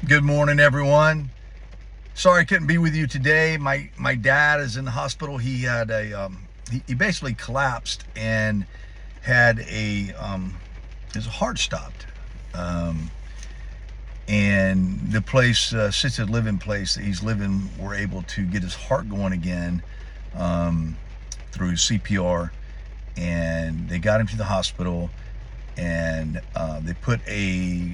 Good morning, everyone. Sorry I couldn't be with you today. My dad is in the hospital. He had he basically collapsed and had his heart stopped. And the place, assisted living place that he's living, were able to get his heart going again through CPR, and they got him to the hospital, and they put a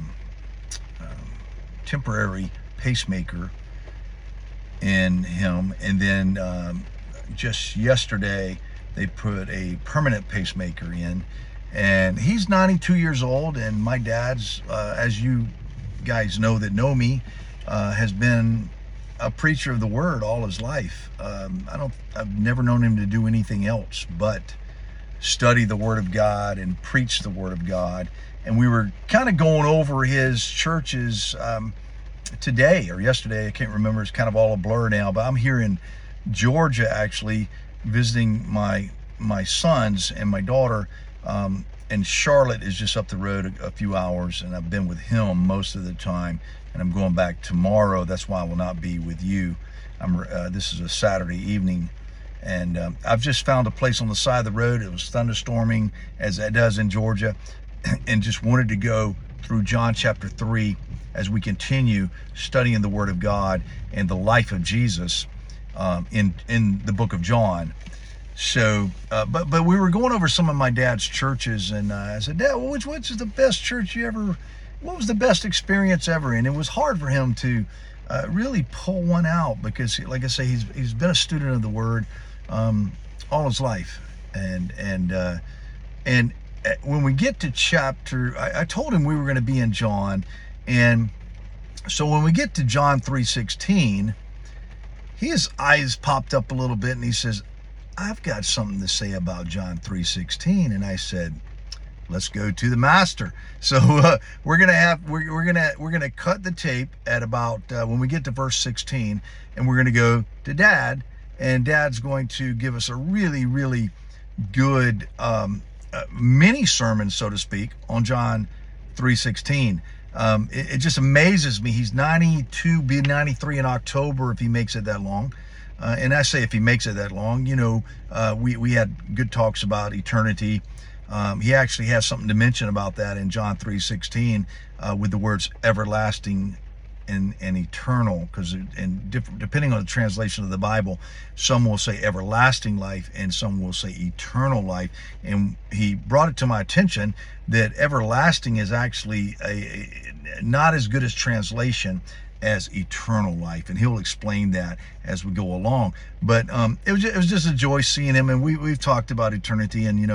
temporary pacemaker in him, and then just yesterday they put a permanent pacemaker in, and he's 92 years old. And my dad's, as you guys know that know me, has been a preacher of the word all his life. I've never known him to do anything else but study the word of God and preach the word of God. And we were kind of going over his churches today or yesterday. I can't remember. It's kind of all a blur now, but I'm here in Georgia actually visiting my sons and my daughter, and Charlotte is just up the road a few hours, and I've been with him most of the time, and I'm going back tomorrow. That's why I will not be with you. This is a Saturday evening, and I've just found a place on the side of the road. It was thunderstorming, as it does in Georgia, and just wanted to go through John chapter 3 as we continue studying the Word of God and the life of Jesus in the book of John. So, but we were going over some of my dad's churches, and I said, Dad, well, which is the best church you ever? What was the best experience ever? And it was hard for him to really pull one out, because, like I say, he's been a student of the Word all his life, and when we get to chapter, I told him we were going to be in John, and so when we get to John 3:16, his eyes popped up a little bit, and he says, I've got something to say about John 3:16. And I said, let's go to the master. So we're gonna cut the tape at about when we get to verse 16, and we're gonna go to Dad, and Dad's going to give us a really, really good mini sermon, so to speak, on John 3:16. It just amazes me. He's 92, be 93 in October if he makes it that long. And I say if he makes it that long, we had good talks about eternity. He actually has something to mention about that in John 3:16 with the words everlasting and eternal, because depending on the translation of the Bible, some will say everlasting life and some will say eternal life. And he brought it to my attention that everlasting is actually not as good as translation as eternal life, and he'll explain that as we go along. But it was just a joy seeing him, and we've talked about eternity, and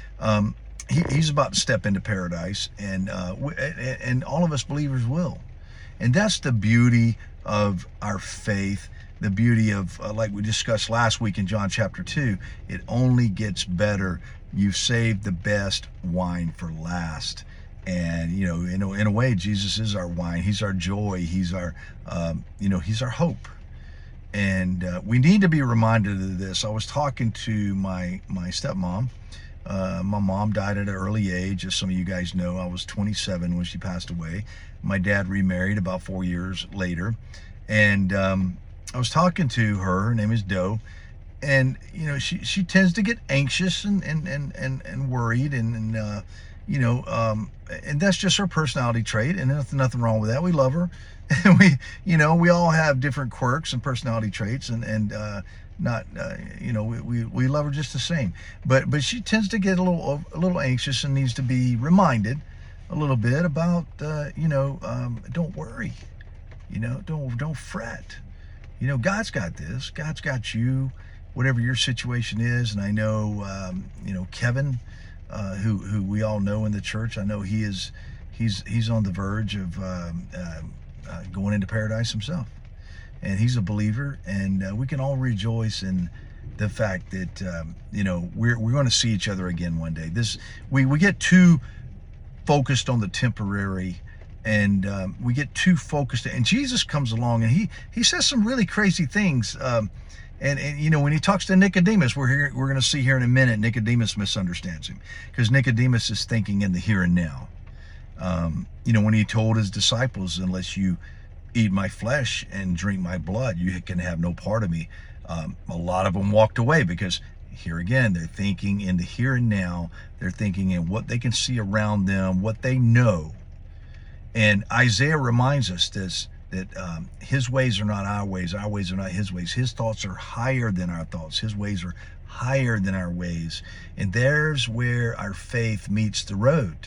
he's about to step into paradise, and all of us believers will. And that's the beauty of our faith, the beauty of, like we discussed last week in John chapter 2, it only gets better. You've saved the best wine for last. And, in a way, Jesus is our wine. He's our joy. He's our, he's our hope. And we need to be reminded of this. I was talking to my stepmom. My mom died at an early age. As some of you guys know, I was 27 when she passed away. My dad remarried about 4 years later. And I was talking to her. Her name is Doe. And, she tends to get anxious and worried, and that's just her personality trait, and there's nothing wrong with that. We love her. And we all have different quirks and personality traits, and we love her just the same. But she tends to get a little anxious and needs to be reminded a little bit about, don't worry, don't fret. God's got this. God's got you, whatever your situation is. And I know, Kevin, who we all know in the church, I know he's on the verge of going into paradise himself, and he's a believer, and we can all rejoice in the fact that we're going to see each other again one day. We get too focused on the temporary, and we get too focused, and Jesus comes along, and he says some really crazy things. And when he talks to Nicodemus, we're going to see here in a minute, Nicodemus misunderstands him, because Nicodemus is thinking in the here and now. When he told his disciples, unless you eat my flesh and drink my blood, you can have no part of me. A lot of them walked away because here again, they're thinking in the here and now. They're thinking in what they can see around them, what they know. And Isaiah reminds us that his ways are not our ways are not his ways. His thoughts are higher than our thoughts. His ways are higher than our ways. And there's where our faith meets the road.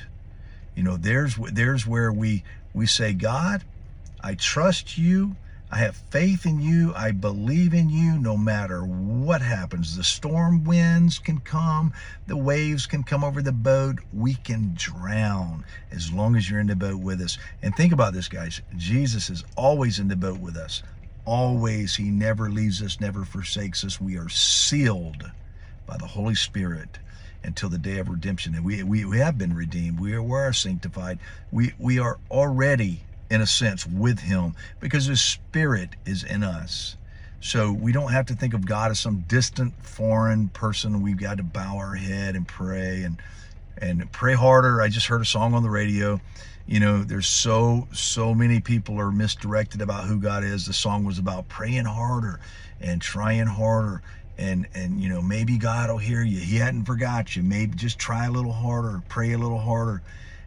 There's where we say, God, I trust you. I have faith in you. I believe in you no matter what happens. The storm winds can come. The waves can come over the boat. We can drown as long as you're in the boat with us. And think about this, guys. Jesus is always in the boat with us. Always. He never leaves us, never forsakes us. We are sealed by the Holy Spirit until the day of redemption. And we have been redeemed. We are sanctified. We are already, in a sense, with him because his Spirit is in us. So we don't have to think of God as some distant foreign person. We've got to bow our head and pray and pray harder. I just heard a song on the radio. There's so many people are misdirected about who God is. The song was about praying harder and trying harder. And maybe God will hear you. He hadn't forgot you. Maybe just try a little harder, pray a little harder.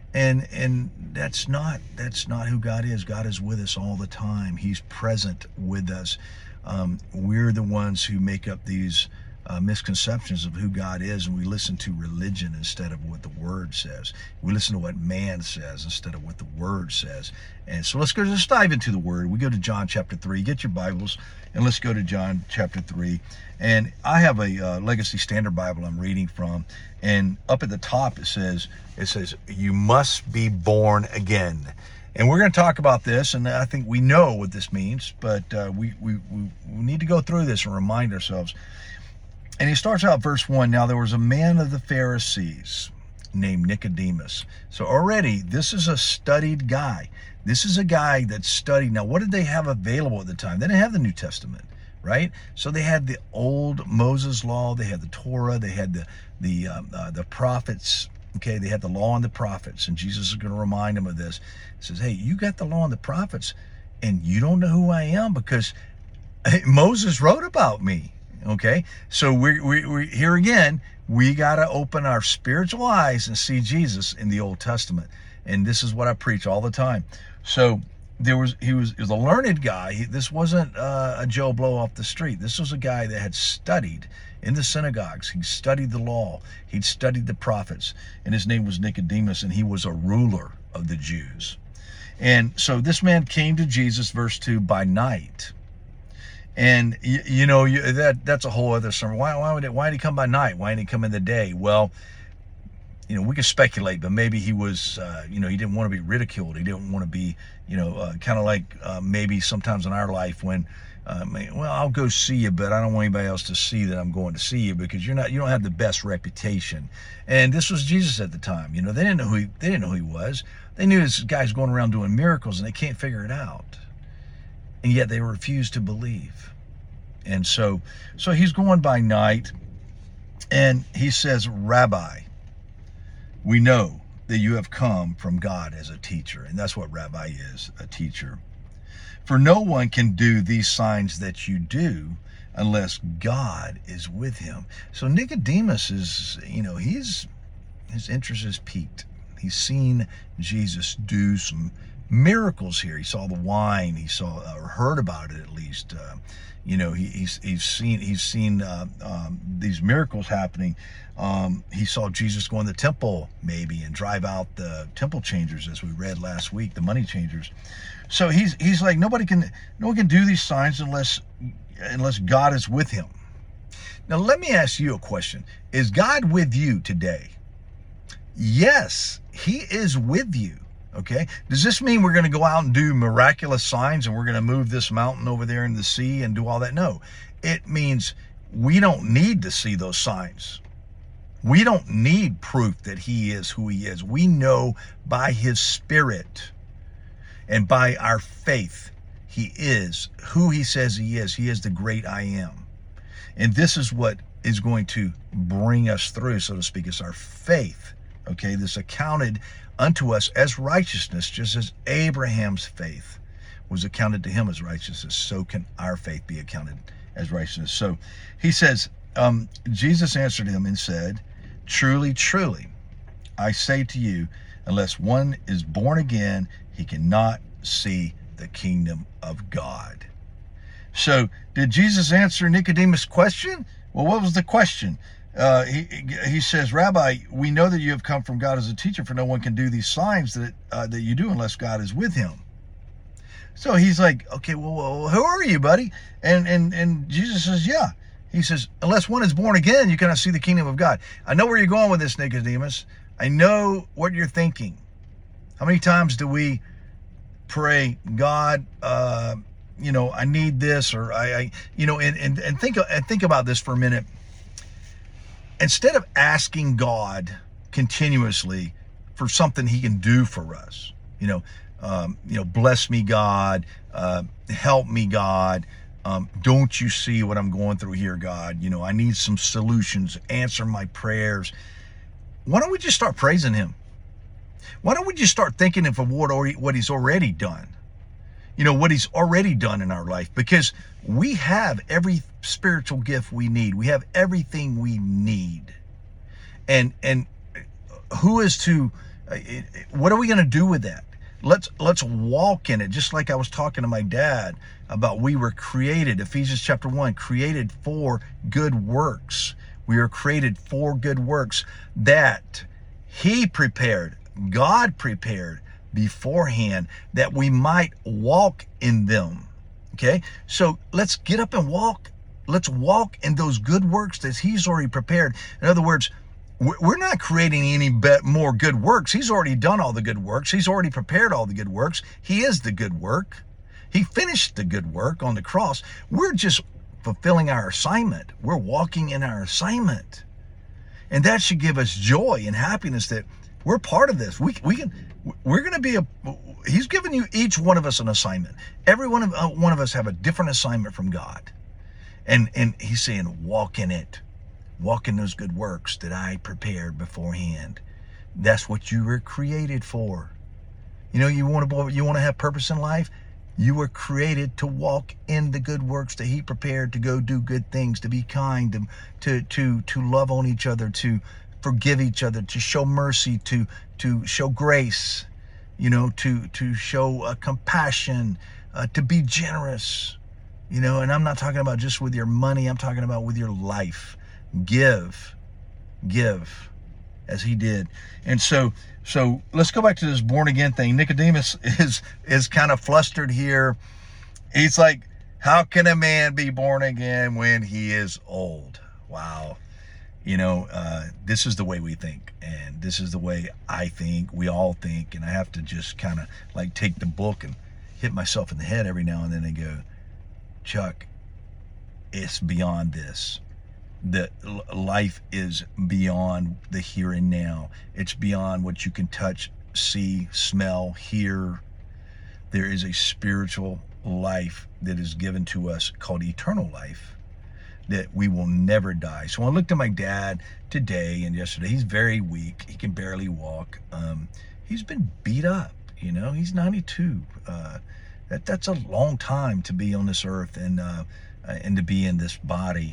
And that's not who God is. God is with us all the time. He's present with us. We're the ones who make up these misconceptions of who God is, and we listen to religion instead of what the Word says. We listen to what man says instead of what the Word says. And so let's dive into the Word. We go to John chapter 3. Get your Bibles, and let's go to John chapter 3. And I have a Legacy Standard Bible I'm reading from, and up at the top it says, you must be born again. And we're going to talk about this, and I think we know what this means, but we need to go through this and remind ourselves. And he starts out verse 1, now there was a man of the Pharisees named Nicodemus. So already, this is a studied guy. This is a guy that studied. Now, what did they have available at the time? They didn't have the New Testament, right? So they had the old Moses law, they had the Torah, they had the prophets. Okay, they had the law and the prophets, and Jesus is going to remind them of this. He says, hey, you got the law and the prophets, and you don't know who I am because Moses wrote about me. Okay, so we here again, we got to open our spiritual eyes and see Jesus in the Old Testament. And this is what I preach all the time. So he was a learned guy. This wasn't a Joe Blow off the street. This was a guy that had studied in the synagogues. He studied the law. He'd studied the prophets. And his name was Nicodemus, and he was a ruler of the Jews. And so this man came to Jesus, verse 2, by night. And that's a whole other sermon. Why did he come by night? Why didn't he come in the day? Well, we can speculate, but maybe he was, he didn't want to be ridiculed. He didn't want to be, kind of like maybe sometimes in our life when, I'll go see you, but I don't want anybody else to see that I'm going to see you because you don't have the best reputation. And this was Jesus at the time. They didn't know who he was. They knew this guy's going around doing miracles, and they can't figure it out. And yet they refuse to believe. And so he's going by night, and he says, Rabbi, we know that you have come from God as a teacher. And that's what rabbi is, a teacher. For no one can do these signs that you do unless God is with him. So Nicodemus is, his interest is piqued. He's seen Jesus do some miracles here. He saw the wine. He saw or heard about it at least. He's seen these miracles happening. He saw Jesus go in the temple maybe and drive out the temple changers, as we read last week, the money changers. So he's like, no one can do these signs unless God is with him. Now let me ask you a question. Is God with you today? Yes, he is with you. Okay, does this mean we're going to go out and do miraculous signs and we're going to move this mountain over there in the sea and do all that? No, it means we don't need to see those signs. We don't need proof that he is who he is. We know by his Spirit and by our faith, he is who he says he is. He is the great I am. And this is what is going to bring us through, so to speak. It's our faith. Okay, this accounted unto us as righteousness, just as Abraham's faith was accounted to him as righteousness, so can our faith be accounted as righteousness. So he says, Jesus answered him and said, truly, truly, I say to you, unless one is born again, he cannot see the kingdom of God. So did Jesus answer Nicodemus' question? Well, what was the question? He says, Rabbi, we know that you have come from God as a teacher, for no one can do these signs that you do unless God is with him. So he's like, okay, well, who are you, buddy? And Jesus says, yeah. He says, unless one is born again, you cannot see the kingdom of God. I know where you're going with this, Nicodemus. I know what you're thinking. How many times do we pray, God, I need this, or and think about this for a minute. Instead of asking God continuously for something he can do for us, bless me, God, help me, God, don't you see what I'm going through here, God? I need some solutions, answer my prayers. Why don't we just start praising him? Why don't we just start thinking of what he's already done? What he's already done in our life, because we have every spiritual gift we need. We have everything we need. And who is to, what are we going to do with that? Let's walk in it. Just like I was talking to my dad about, we were created, Ephesians chapter 1, created for good works. We are created for good works that he prepared, God prepared beforehand, that we might walk in them. Okay, so let's get up and walk. Let's walk in those good works that he's already prepared. In other words, we're not creating any more good works. He's already done all the good works. He's already prepared all the good works. He is the good work. He finished the good work on the cross. We're just fulfilling our assignment. We're walking in our assignment. And that should give us joy and happiness that we're part of this. We're going to be he's given you, each one of us, an assignment. Every one of us have a different assignment from God. And he's saying, walk in it. Walk in those good works that I prepared beforehand. That's what you were created for. You want to have purpose in life? You were created to walk in the good works that he prepared, to go do good things, to be kind, to love on each other, to forgive each other, to show mercy, to show grace, to show compassion, to be generous, and I'm not talking about just with your money. I'm talking about with your life. Give as he did. And so let's go back to this born again thing. Nicodemus is kind of flustered here. He's like, how can a man be born again when he is old? Wow. This is the way we think, and this is the way I think, we all think. And I have to just kind of like take the book and hit myself in the head every now and then and go, Chuck, it's beyond this. That life is beyond the here and now. It's beyond what you can touch, see, smell, hear. There is a spiritual life that is given to us called eternal life, that we will never die. So I looked at my dad today and yesterday. He's very weak. He can barely walk. He's been beat up. He's 92. That's a long time to be on this earth and to be in this body.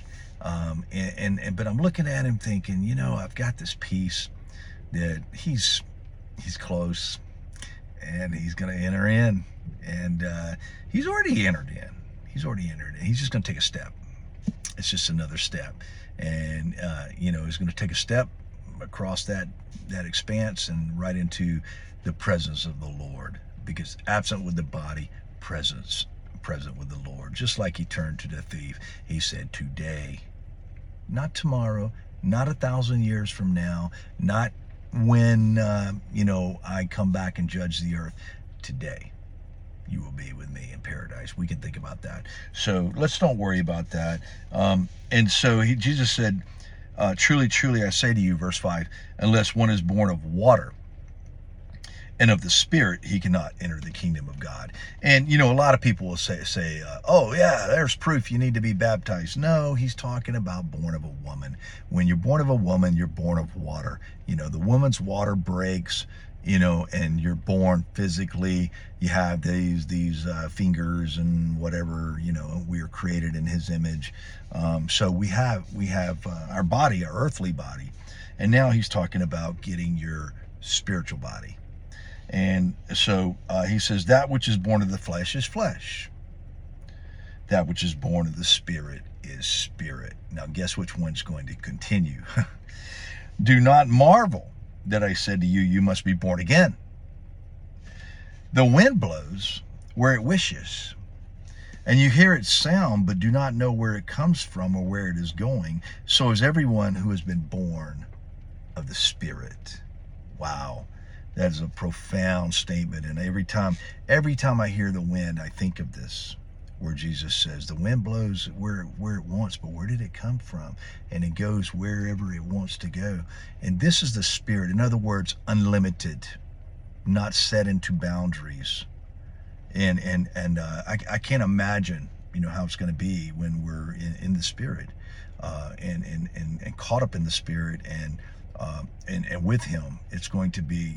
But I'm looking at him thinking, I've got this peace that he's close and he's going to enter in, and he's already entered in. He's just going to take a step. It's just another step. And, he's going to take a step across that expanse and right into the presence of the Lord, because absent with the body, present with the Lord. Just like he turned to the thief, he said, today, not tomorrow, not 1,000 years from now, not when, I come back and judge the earth. Today, you will be with me in paradise. We can think about that. So let's don't worry about that. And so Jesus said, truly, truly, I say to you, verse 5, unless one is born of water and of the Spirit, he cannot enter the kingdom of God. And, a lot of people will say, oh yeah, there's proof you need to be baptized. No, he's talking about born of a woman. When you're born of a woman, you're born of water. The woman's water breaks, and you're born physically, you have these fingers and whatever, we are created in his image. So we have our body, our earthly body. And now he's talking about getting your spiritual body. And so he says, that which is born of the flesh is flesh. That which is born of the spirit is spirit. Now guess which one's going to continue? Do not marvel that I said to you, you must be born again. The wind blows where it wishes, and you hear its sound, but do not know where it comes from or where it is going. So is everyone who has been born of the Spirit. Wow, that is a profound statement. And every time I hear the wind, I think of this, where Jesus says the wind blows where it wants, but where did it come from? And it goes wherever it wants to go. And this is the Spirit. In other words, unlimited, not set into boundaries. And I can't imagine, how it's going to be when we're in the Spirit, and caught up in the Spirit, and with Him. It's going to be,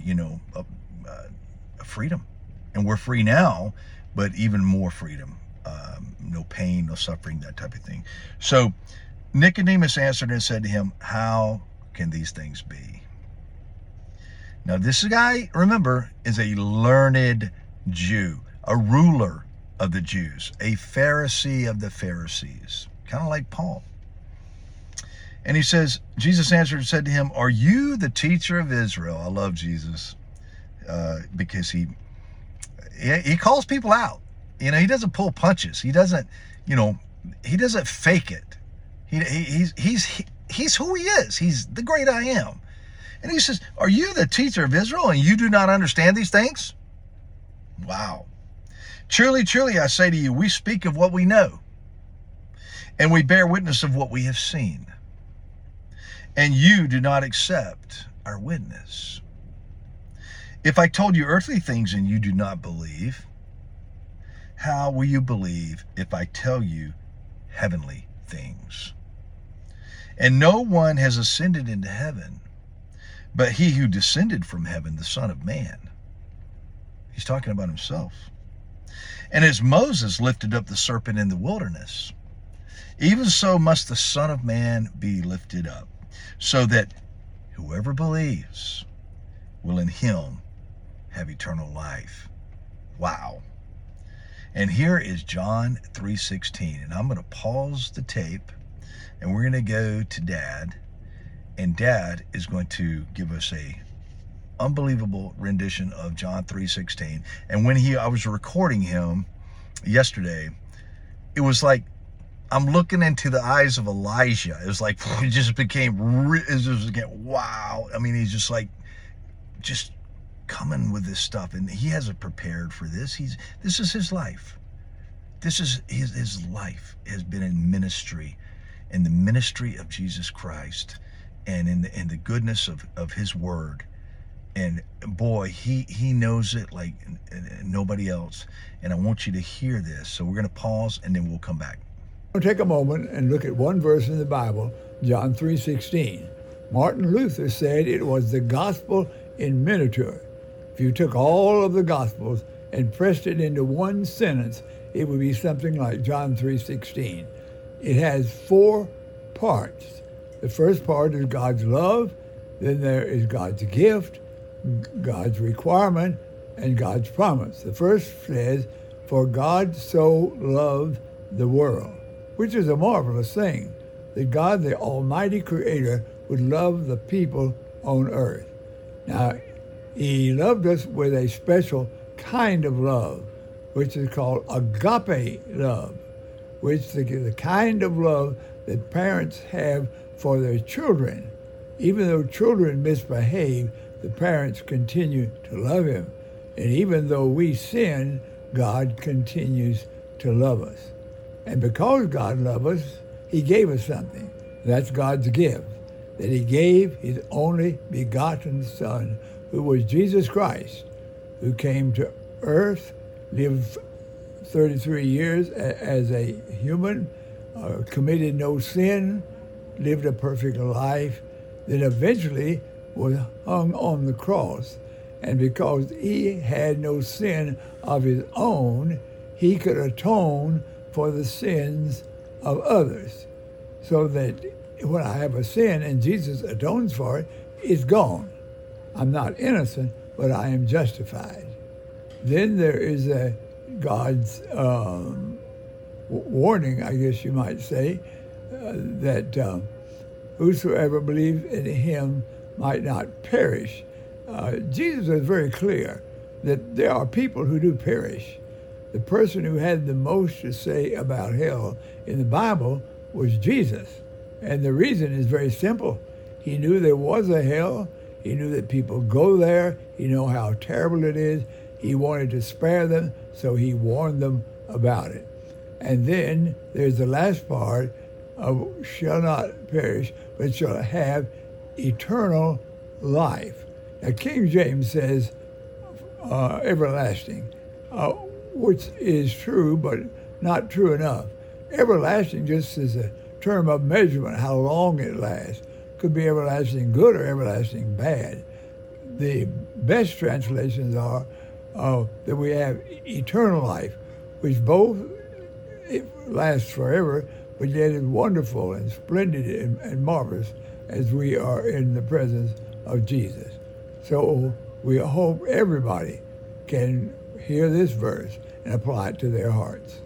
a freedom. And we're free now, but even more freedom. No pain, no suffering, that type of thing. So Nicodemus answered and said to him, how can these things be? Now this guy, remember, is a learned Jew, a ruler of the Jews, a Pharisee of the Pharisees, kind of like Paul. And he says, Jesus answered and said to him, are you the teacher of Israel? I love Jesus because he calls people out. He doesn't pull punches. He doesn't, he doesn't fake it. He's who he is. He's the great I am. And he says, are you the teacher of Israel and you do not understand these things? Wow. Truly, truly, I say to you, we speak of what we know, and we bear witness of what we have seen. And you do not accept our witness. If I told you earthly things and you do not believe, how will you believe if I tell you heavenly things? And no one has ascended into heaven, but he who descended from heaven, the Son of Man. He's talking about himself. And as Moses lifted up the serpent in the wilderness, even so must the Son of Man be lifted up, so that whoever believes will in him have eternal life. Wow. And here is John 3:16. And I'm going to pause the tape, and we're going to go to Dad. And Dad is going to give us a unbelievable rendition of John 3:16. And when I was recording him yesterday, it was like I'm looking into the eyes of Elijah. It was like it just became wow. I mean, he's just coming with this stuff, and he hasn't prepared for this. This is his life. This is his life has been in ministry, in the ministry of Jesus Christ, and in the goodness of his word. And boy, he knows it like nobody else. And I want you to hear this. So we're going to pause, and then we'll come back. We'll take a moment and look at one verse in the Bible, John 3:16. Martin Luther said it was the gospel in miniature. If you took all of the gospels and pressed it into one sentence, it would be something like John 3:16. It has 4 parts. The first part is God's love, then there is God's gift, God's requirement, and God's promise. The first says, for God so loved the world, which is a marvelous thing, that God, the Almighty Creator, would love the people on earth. Now, He loved us with a special kind of love, which is called agape love, which is the kind of love that parents have for their children. Even though children misbehave, the parents continue to love him. And even though we sin, God continues to love us. And because God loved us, He gave us something. That's God's gift, that He gave His only begotten Son, who was Jesus Christ, who came to earth, lived 33 years as a human, committed no sin, lived a perfect life, then eventually was hung on the cross And because he had no sin of his own, he could atone for the sins of others. So that when I have a sin and Jesus atones for it, it's gone. I'm not innocent, but I am justified. Then there is God's warning, I guess you might say, that whosoever believes in him might not perish. Jesus is very clear that there are people who do perish. The person who had the most to say about hell in the Bible was Jesus. And the reason is very simple. He knew there was a hell. He knew that people go there. He knew how terrible it is. He wanted to spare them, so he warned them about it. And then there's the last part of shall not perish, but shall have eternal life. Now, King James says everlasting, which is true, but not true enough. Everlasting just is a term of measurement, how long it lasts. Could be everlasting good or everlasting bad. The best translations are that we have eternal life, which both it lasts forever, but yet is wonderful and splendid and marvelous as we are in the presence of Jesus. So we hope everybody can hear this verse and apply it to their hearts.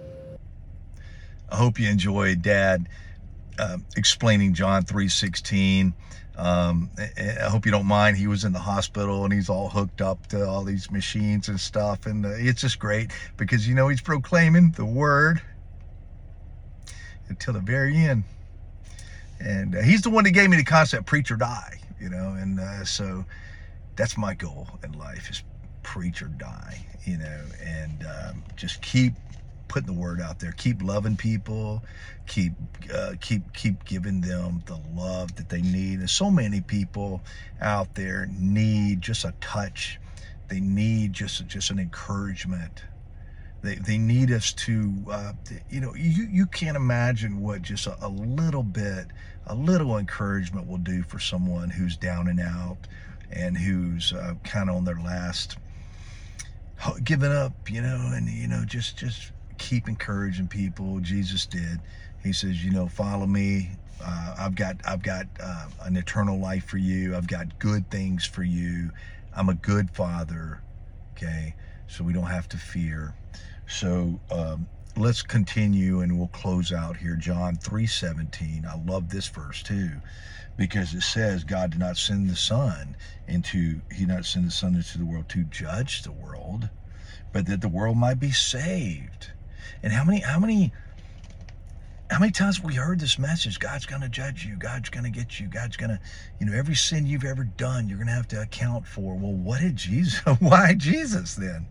I hope you enjoyed Dad explaining John 3:16. I hope you don't mind. He was in the hospital and he's all hooked up to all these machines and stuff, and it's just great because he's proclaiming the word until the very end. And he's the one that gave me the concept preach or die, and so that's my goal in life, is preach or die, and just keep putting the word out there, keep loving people, keep giving them the love that they need. And so many people out there need just a touch. They need just an encouragement. They need us to, you can't imagine what just a little encouragement will do for someone who's down and out and who's kind of on their last, giving up, and just keep encouraging people. Jesus did. He says, follow me. I've got an eternal life for you. I've got good things for you. I'm a good father. Okay, so we don't have to fear. So let's continue, and we'll close out here. John 3:17. I love this verse too, because it says God did not send the Son into the world to judge the world, but that the world might be saved. And how many times have we heard this message? God's going to judge you. God's going to get you. God's going to, every sin you've ever done, you're going to have to account for. Well, why Jesus then?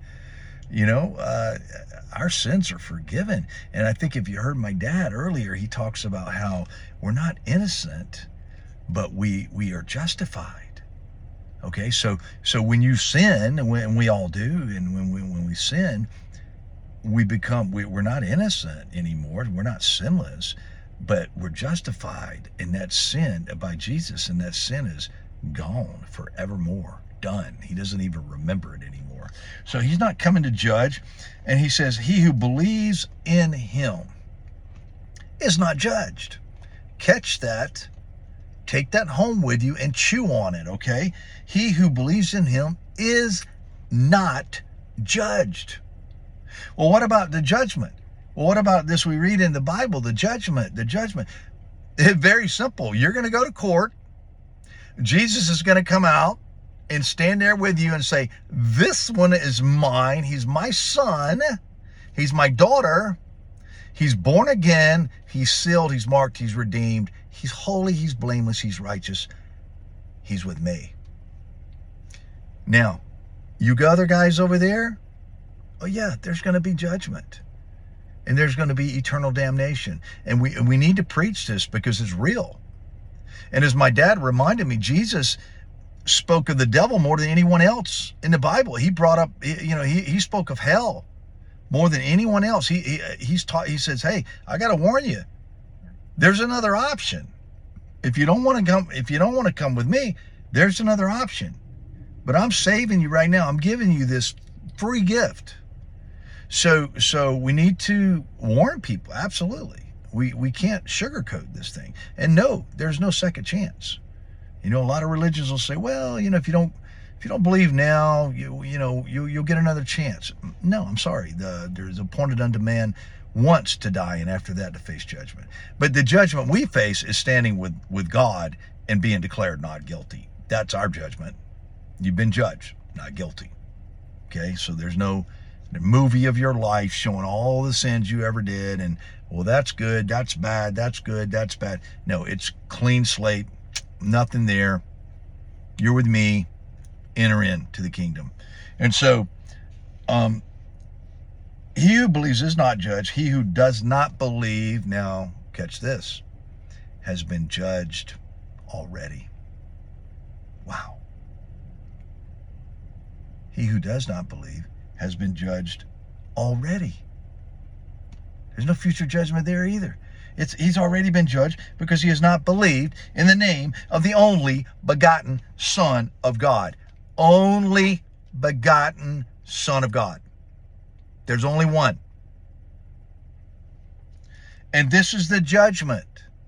Our sins are forgiven. And I think if you heard my dad earlier, he talks about how we're not innocent, but we are justified. Okay, so when you sin, and we all do, and when we sin, we're not innocent anymore. We're not sinless, but we're justified in that sin by Jesus, and that sin is gone forevermore. Done. He doesn't even remember it anymore. So he's not coming to judge. And he says, he who believes in him is not judged. Catch that. Take that home with you and chew on it, okay? He who believes in him is not judged. Well, what about the judgment? Well, what about this? We read in the Bible, the judgment. It's very simple. You're going to go to court. Jesus is going to come out and stand there with you and say, this one is mine. He's my son. He's my daughter. He's born again. He's sealed. He's marked. He's redeemed. He's holy. He's blameless. He's righteous. He's with me. Now, you other guys over there, oh yeah, there's going to be judgment. And there's going to be eternal damnation. And we need to preach this because it's real. And as my dad reminded me, Jesus spoke of the devil more than anyone else in the Bible. He brought up, he spoke of hell more than anyone else. He says, hey, I got to warn you, there's another option. If you don't want to come with me, there's another option. but I'm saving you right now. I'm giving you this free gift. So we need to warn people. Absolutely. We can't sugarcoat this thing. And no, there's no second chance. A lot of religions will say, well, if you don't believe now, you'll get another chance. No, I'm sorry. There's appointed unto man once to die, and after that to face judgment. But the judgment we face is standing with God and being declared not guilty. That's our judgment. You've been judged, not guilty. Okay, so there's no movie of your life showing all the sins you ever did, and well, that's good, that's bad, that's good, that's bad. No, it's clean slate, nothing there. You're with me. Enter into the kingdom. And so, he who believes is not judged. He who does not believe, now catch this, has been judged already. Wow. He who does not believe has been judged already. There's no future judgment there either. He's already been judged because he has not believed in the name of the only begotten Son of God. Only begotten Son of God. There's only one. And this is the judgment,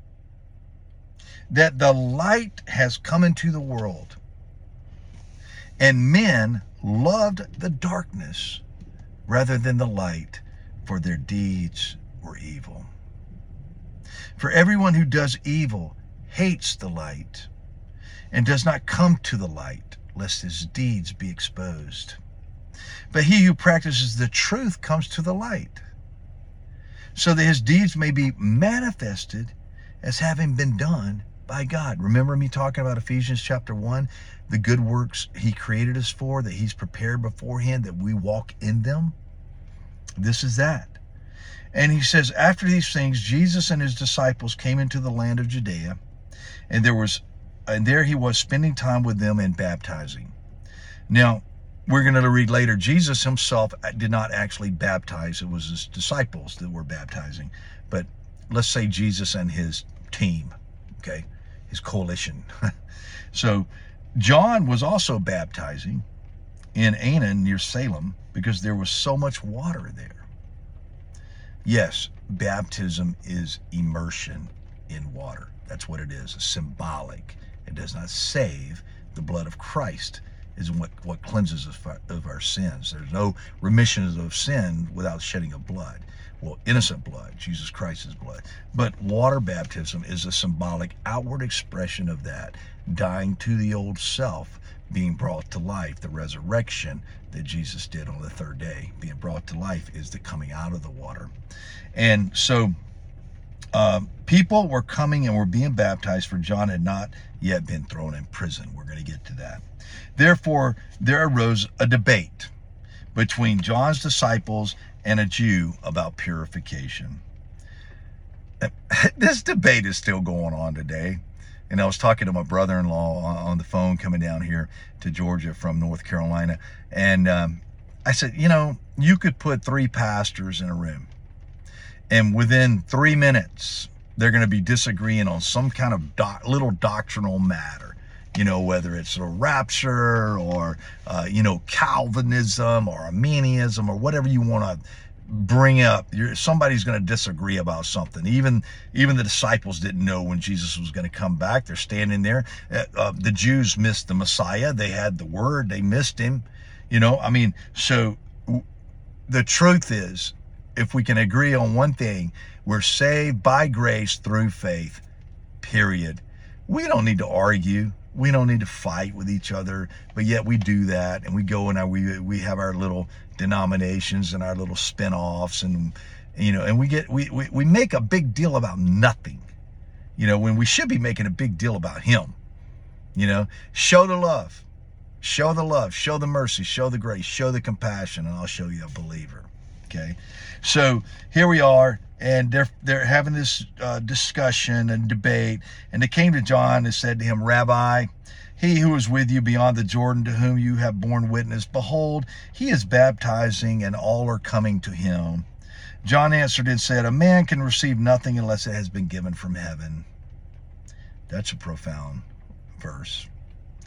that the light has come into the world, and men loved the darkness rather than the light, for their deeds were evil. For everyone who does evil hates the light and does not come to the light, lest his deeds be exposed. But he who practices the truth comes to the light, so that his deeds may be manifested as having been done by God. Remember me talking about Ephesians chapter 1, the good works he created us for, that he's prepared beforehand, that we walk in them? This is that. And he says, after these things, Jesus and his disciples came into the land of Judea, and there he was spending time with them and baptizing. Now, we're going to read later, Jesus himself did not actually baptize. It was his disciples that were baptizing. But let's say Jesus and his team, okay, his coalition. So John was also baptizing in Aenon near Salem because there was so much water there. Yes, baptism is immersion in water. That's what it is, symbolic. It does not save. The blood of Christ is what cleanses us of our sins. There's no remission of sin without shedding of blood. Well, innocent blood, Jesus Christ's blood. But water baptism is a symbolic outward expression of that, dying to the old self, being brought to life. The resurrection that Jesus did on the third day, being brought to life, is the coming out of the water. And so people were coming and were being baptized, for John had not yet been thrown in prison. We're going to get to that. Therefore, there arose a debate between John's disciples and a Jew about purification. This debate is still going on today. And I was talking to my brother-in-law on the phone coming down here to Georgia from North Carolina. And I said, you could put 3 pastors in a room, and within 3 minutes, they're going to be disagreeing on some kind of little doctrinal matter. Whether it's a rapture or, Calvinism or Arminianism or whatever you want to bring up. Somebody's going to disagree about something. Even the disciples didn't know when Jesus was going to come back. They're standing there. The Jews missed the Messiah. They had the word. They missed him. So the truth is, if we can agree on one thing, we're saved by grace through faith, period. We don't need to argue. We don't need to fight with each other, but yet we do that, and we go and we have our little denominations and our little spin-offs, and and we make a big deal about nothing, when we should be making a big deal about him. Show the love, show the mercy, show the grace, show the compassion, and I'll show you a believer. Okay, so here we are. And they're having this discussion and debate. And they came to John and said to him, Rabbi, he who is with you beyond the Jordan, to whom you have borne witness, behold, he is baptizing, and all are coming to him. John answered and said, a man can receive nothing unless it has been given from heaven. That's a profound verse.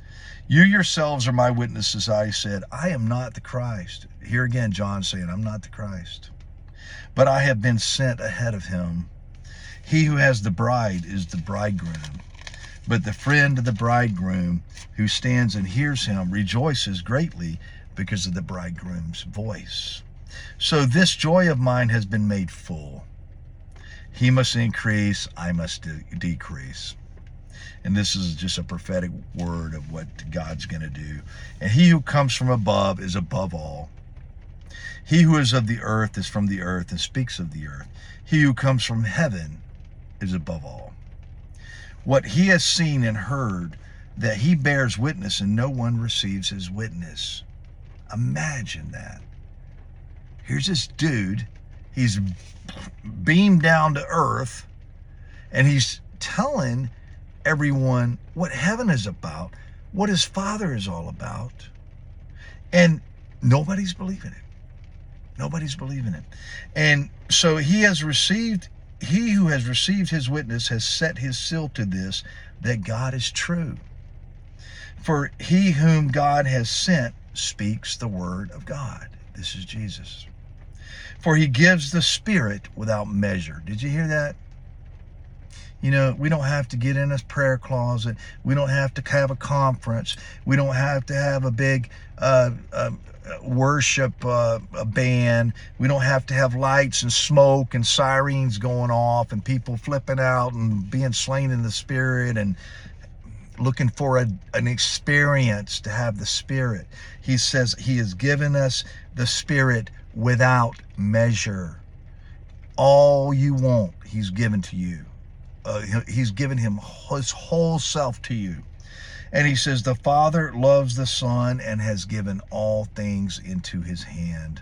You yourselves are my witnesses, I said, I am not the Christ. Here again, John saying, I'm not the Christ, but I have been sent ahead of him. He who has the bride is the bridegroom. But the friend of the bridegroom who stands and hears him rejoices greatly because of the bridegroom's voice. So this joy of mine has been made full. He must increase, I must decrease. And this is just a prophetic word of what God's going to do. And he who comes from above is above all. He who is of the earth is from the earth and speaks of the earth. He who comes from heaven is above all. What he has seen and heard, that he bears witness, and no one receives his witness. Imagine that. Here's this dude. He's beamed down to earth, and he's telling everyone what heaven is about, what his Father is all about. And nobody's believing it. Nobody's believing it. And so he who has received his witness has set his seal to this, that God is true. For he whom God has sent speaks the word of God. This is Jesus. For he gives the Spirit without measure. Did you hear that? You know, we don't have to get in a prayer closet. We don't have to have a conference. We don't have to have a big worship a band. We don't have to have lights and smoke and sirens going off and people flipping out and being slain in the Spirit and looking for an experience to have the Spirit. He says he has given us the Spirit without measure. All you want, he's given to you. He's given him his whole self to you. And he says, the Father loves the Son and has given all things into his hand.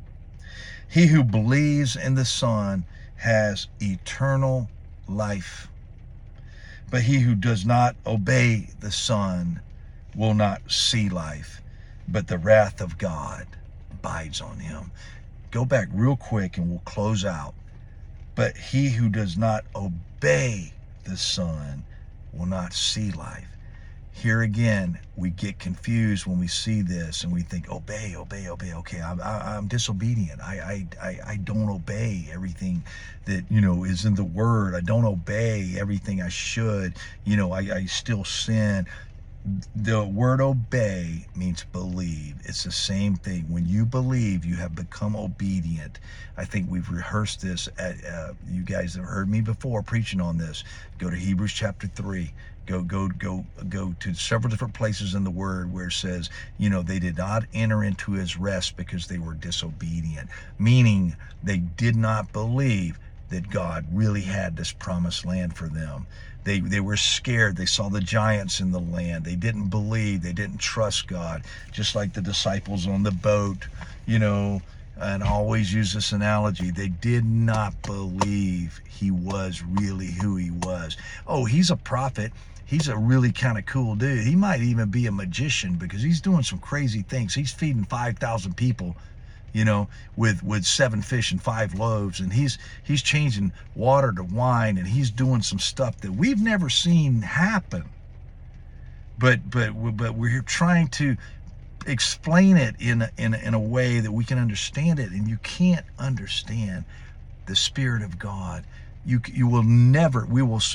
He who believes in the Son has eternal life. But he who does not obey the Son will not see life, but the wrath of God abides on him. Go back real quick and we'll close out. But he who does not obey the Son will not see life. Here again, we get confused when we see this and we think, obey. Okay, I'm disobedient. I don't obey everything that, is in the Word. I don't obey everything I should. I still sin. The word obey means believe. It's the same thing. When you believe, you have become obedient. I think we've rehearsed this. You guys have heard me before preaching on this. Go to Hebrews chapter 3. Go to several different places in the Word where it says, they did not enter into his rest because they were disobedient. Meaning they did not believe that God really had this promised land for them. They were scared. They saw the giants in the land. They didn't believe. They didn't trust God. Just like the disciples on the boat, and I always use this analogy. They did not believe he was really who he was. Oh, he's a prophet. He's a really kind of cool dude. He might even be a magician because he's doing some crazy things. He's feeding 5,000 people, with 7 fish and 5 loaves, and he's changing water to wine, and he's doing some stuff that we've never seen happen. But we're trying to explain it in a way that we can understand it, and you can't understand the Spirit of God. We will never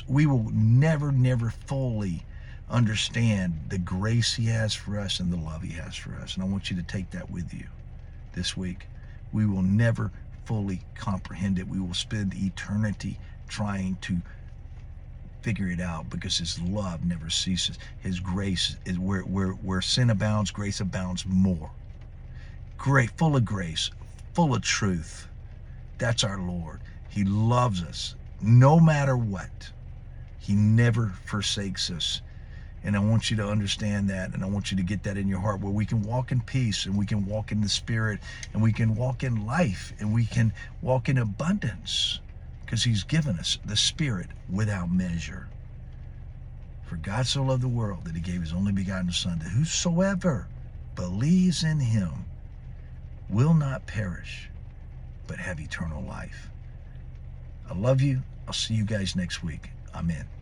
fully understand the grace he has for us and the love he has for us. And I want you to take that with you this week. We will never fully comprehend it. We will spend eternity trying to figure it out because his love never ceases. His grace is where sin abounds, grace abounds more. Great, full of grace, full of truth. That's our Lord. He loves us no matter what. He never forsakes us. And I want you to understand that, and I want you to get that in your heart, where we can walk in peace, and we can walk in the Spirit, and we can walk in life, and we can walk in abundance, because he's given us the Spirit without measure. For God so loved the world that he gave his only begotten Son, that whosoever believes in him will not perish, but have eternal life. I love you. I'll see you guys next week. Amen.